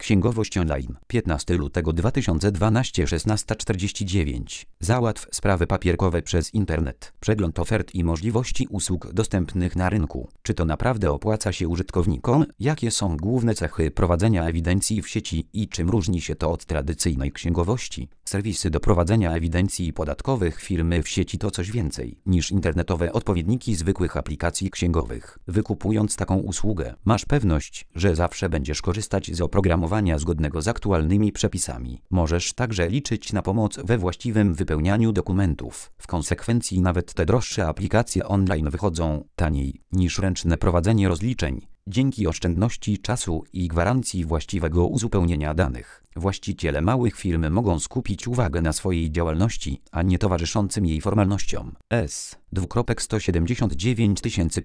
Księgowość online. 15 lutego 2012 16:49. Załatw sprawy papierkowe przez internet. Przegląd ofert i możliwości usług dostępnych na rynku. Czy to naprawdę opłaca się użytkownikom? Jakie są główne cechy prowadzenia ewidencji w sieci i czym różni się to od tradycyjnej księgowości? Serwisy do prowadzenia ewidencji podatkowych firmy w sieci to coś więcej niż internetowe odpowiedniki zwykłych aplikacji księgowych. Wykupując taką usługę, masz pewność, że zawsze będziesz korzystać z oprogramowania zgodnego z aktualnymi przepisami. Możesz także liczyć na pomoc we właściwym wypełnianiu dokumentów. W konsekwencji nawet te droższe aplikacje online wychodzą taniej niż ręczne prowadzenie rozliczeń. Dzięki oszczędności czasu i gwarancji właściwego uzupełnienia danych, właściciele małych firm mogą skupić uwagę na swojej działalności, a nie towarzyszącym jej formalnościom. S.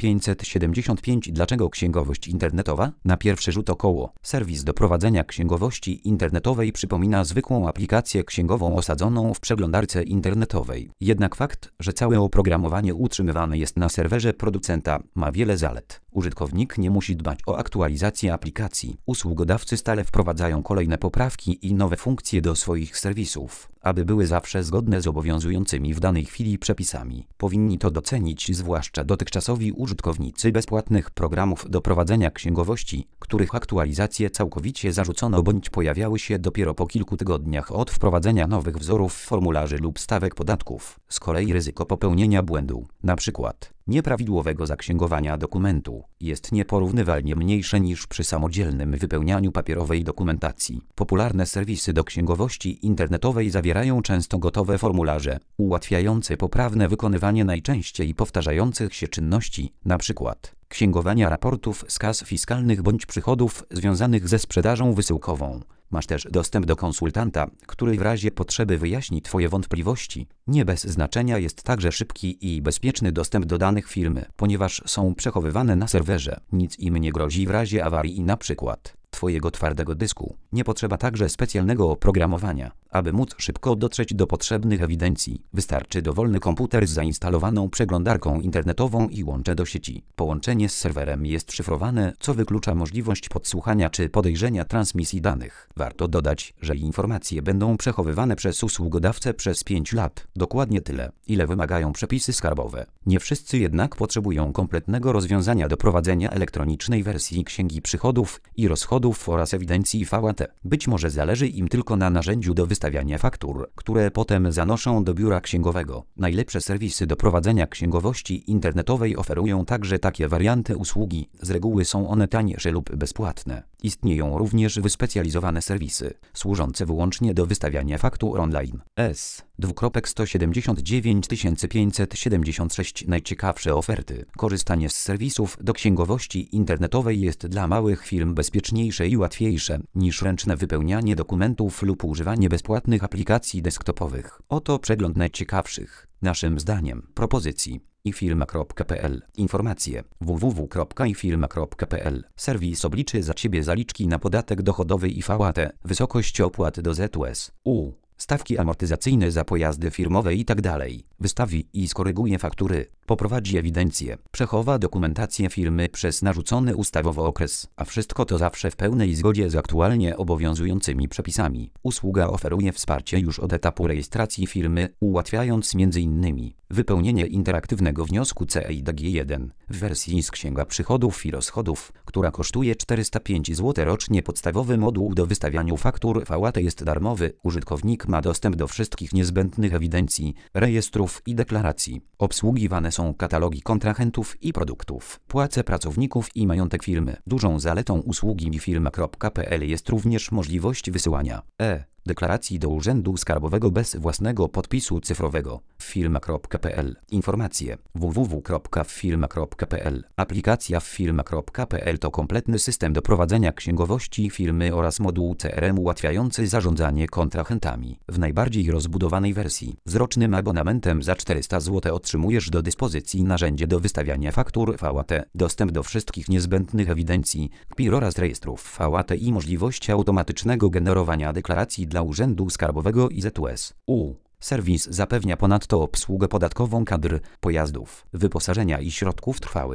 575. Dlaczego księgowość internetowa? Na pierwszy rzut około. Serwis do prowadzenia księgowości internetowej przypomina zwykłą aplikację księgową osadzoną w przeglądarce internetowej. Jednak fakt, że całe oprogramowanie utrzymywane jest na serwerze producenta, ma wiele zalet. Użytkownik nie musi dbać o aktualizację aplikacji. Usługodawcy stale wprowadzają kolejne poprawki i nowe funkcje do swoich serwisów, aby były zawsze zgodne z obowiązującymi w danej chwili przepisami. Powinni to docenić zwłaszcza dotychczasowi użytkownicy bezpłatnych programów do prowadzenia księgowości, których aktualizacje całkowicie zarzucono bądź pojawiały się dopiero po kilku tygodniach od wprowadzenia nowych wzorów formularzy lub stawek podatków. Z kolei ryzyko popełnienia błędu, np. nieprawidłowego zaksięgowania dokumentu, jest nieporównywalnie mniejsze niż przy samodzielnym wypełnianiu papierowej dokumentacji. Popularne serwisy do księgowości internetowej zawierają często gotowe formularze, ułatwiające poprawne wykonywanie najczęściej powtarzających się czynności, np. księgowania raportów z kas fiskalnych bądź przychodów związanych ze sprzedażą wysyłkową. Masz też dostęp do konsultanta, który w razie potrzeby wyjaśni Twoje wątpliwości. Nie bez znaczenia jest także szybki i bezpieczny dostęp do danych firmy, ponieważ są przechowywane na serwerze. Nic im nie grozi w razie awarii i np. Twojego twardego dysku. Nie potrzeba także specjalnego oprogramowania, aby móc szybko dotrzeć do potrzebnych ewidencji. Wystarczy dowolny komputer z zainstalowaną przeglądarką internetową i łącze do sieci. Połączenie z serwerem jest szyfrowane, co wyklucza możliwość podsłuchania czy podejrzenia transmisji danych. Warto dodać, że informacje będą przechowywane przez usługodawcę przez 5 lat. Dokładnie tyle, ile wymagają przepisy skarbowe. Nie wszyscy jednak potrzebują kompletnego rozwiązania do prowadzenia elektronicznej wersji księgi przychodów i rozchodów oraz ewidencji VAT. Być może zależy im tylko na narzędziu do wystawiania faktur, które potem zanoszą do biura księgowego. Najlepsze serwisy do prowadzenia księgowości internetowej oferują także takie warianty usługi. Z reguły są one tańsze lub bezpłatne. Istnieją również wyspecjalizowane serwisy, służące wyłącznie do wystawiania faktur online. S. 179 576. Najciekawsze oferty. Korzystanie z serwisów do księgowości internetowej jest dla małych firm bezpieczniejsze i łatwiejsze niż ręczne wypełnianie dokumentów lub używanie bezpłatnych aplikacji desktopowych. Oto przegląd najciekawszych, naszym zdaniem, propozycji. ifirma.pl. Informacje. www.ifirma.pl. Serwis obliczy za Ciebie zaliczki na podatek dochodowy i VAT, wysokość opłat do ZUS, stawki amortyzacyjne za pojazdy firmowe itd. Wystawi i skoryguje faktury, poprowadzi ewidencję, przechowa dokumentację firmy przez narzucony ustawowo okres, a wszystko to zawsze w pełnej zgodzie z aktualnie obowiązującymi przepisami. Usługa oferuje wsparcie już od etapu rejestracji firmy, ułatwiając m.in. wypełnienie interaktywnego wniosku CEIDG1 w wersji z Księga Przychodów i Rozchodów, która kosztuje 405 zł rocznie. Podstawowy moduł do wystawiania faktur VAT jest darmowy. Użytkownik ma dostęp do wszystkich niezbędnych ewidencji, rejestrów i deklaracji. Obsługiwane są katalogi kontrahentów i produktów, płace pracowników i majątek firmy. Dużą zaletą usługi ifirma.pl jest również możliwość wysyłania deklaracji do Urzędu Skarbowego bez własnego podpisu cyfrowego. Firma.pl. Informacje. www.firma.pl. Aplikacja firma.pl to kompletny system do prowadzenia księgowości firmy oraz moduł CRM ułatwiający zarządzanie kontrahentami. W najbardziej rozbudowanej wersji z rocznym abonamentem za 400 zł otrzymujesz do dyspozycji narzędzie do wystawiania faktur VAT, dostęp do wszystkich niezbędnych ewidencji, KPIR oraz rejestrów VAT i możliwość automatycznego generowania deklaracji dla Urzędu Skarbowego i ZUS. Serwis zapewnia ponadto obsługę podatkową kadr, pojazdów, wyposażenia i środków trwałych.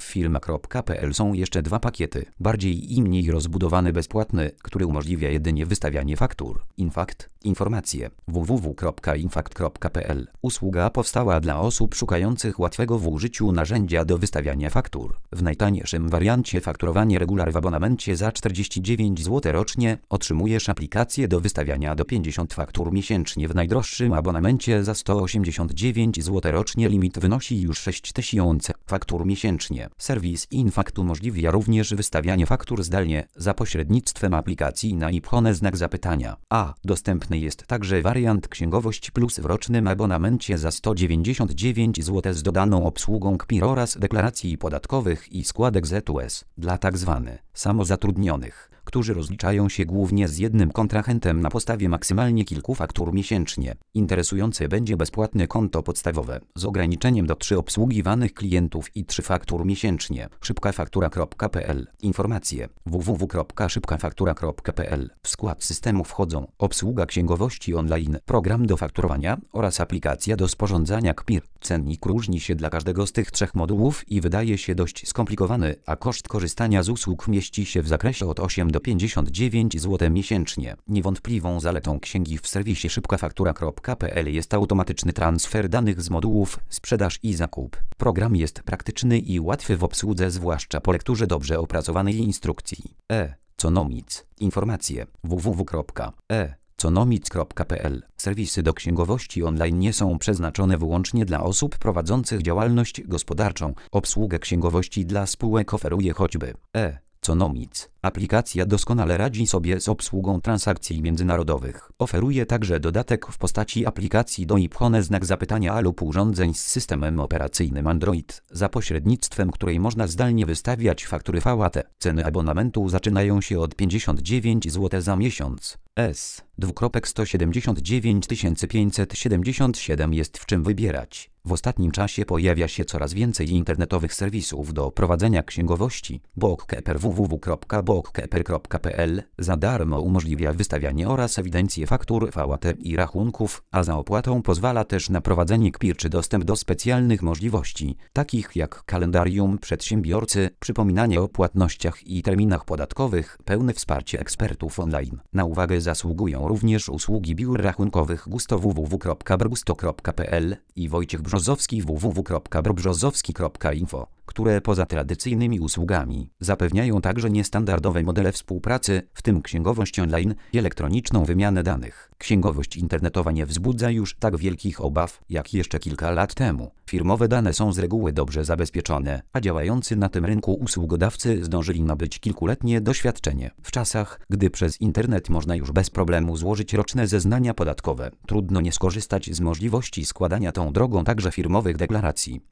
W firma.pl są jeszcze dwa pakiety, bardziej i mniej rozbudowany bezpłatny, który umożliwia jedynie wystawianie faktur. Infakt, informacje, www.infakt.pl. Usługa powstała dla osób szukających łatwego w użyciu narzędzia do wystawiania faktur. W najtańszym wariancie fakturowanie regular w abonamencie za 49 zł rocznie otrzymujesz aplikację do wystawiania do 50 faktur miesięcznie. W najdroższym abonamencie za 189 zł rocznie limit wynosi już 6000 faktur miesięcznie. Serwis Infakt umożliwia również wystawianie faktur zdalnie za pośrednictwem aplikacji na iPhone znak zapytania. Dostępny jest także wariant Księgowość Plus w rocznym abonamencie za 199 zł z dodaną obsługą KPIR oraz deklaracji podatkowych i składek ZUS dla tzw. samozatrudnionych, którzy rozliczają się głównie z jednym kontrahentem na podstawie maksymalnie kilku faktur miesięcznie. Interesujące będzie bezpłatne konto podstawowe z ograniczeniem do 3 obsługiwanych klientów i 3 faktur miesięcznie. Szybkafaktura.pl. Informacje www.szybkafaktura.pl. W skład systemu wchodzą obsługa księgowości online, program do fakturowania oraz aplikacja do sporządzania KPIR. Cennik różni się dla każdego z tych 3 modułów i wydaje się dość skomplikowany, a koszt korzystania z usług mieści się w zakresie od 8 do 59 zł miesięcznie. Niewątpliwą zaletą księgi w serwisie szybkafaktura.pl jest automatyczny transfer danych z modułów sprzedaż i zakup. Program jest praktyczny i łatwy w obsłudze, zwłaszcza po lekturze dobrze opracowanej instrukcji. Conomics. Informacje www.conomics.pl. Serwisy do księgowości online nie są przeznaczone wyłącznie dla osób prowadzących działalność gospodarczą. Obsługę księgowości dla spółek oferuje choćby Conomics. Aplikacja doskonale radzi sobie z obsługą transakcji międzynarodowych. Oferuje także dodatek w postaci aplikacji do iPhone znak zapytania lub urządzeń z systemem operacyjnym Android, za pośrednictwem której można zdalnie wystawiać faktury VAT. Ceny abonamentu zaczynają się od 59 zł za miesiąc. 179 577 jest w czym wybierać. W ostatnim czasie pojawia się coraz więcej internetowych serwisów do prowadzenia księgowości. Bookkeeper www.bookkeeper.pl za darmo umożliwia wystawianie oraz ewidencję faktur VAT i rachunków, a za opłatą pozwala też na prowadzenie KPIR czy dostęp do specjalnych możliwości, takich jak kalendarium przedsiębiorcy, przypominanie o płatnościach i terminach podatkowych, pełne wsparcie ekspertów online. Na uwagę zasługują również usługi biur rachunkowych Gusto www.brgusto.pl i Wojciech Brzozowski www.brzozowski.info, które poza tradycyjnymi usługami zapewniają także niestandardowe modele współpracy, w tym księgowość online i elektroniczną wymianę danych. Księgowość internetowa nie wzbudza już tak wielkich obaw, jak jeszcze kilka lat temu. Firmowe dane są z reguły dobrze zabezpieczone, a działający na tym rynku usługodawcy zdążyli nabyć kilkuletnie doświadczenie. W czasach, gdy przez internet można już bez problemu złożyć roczne zeznania podatkowe, trudno nie skorzystać z możliwości składania tą drogą także firmowych deklaracji.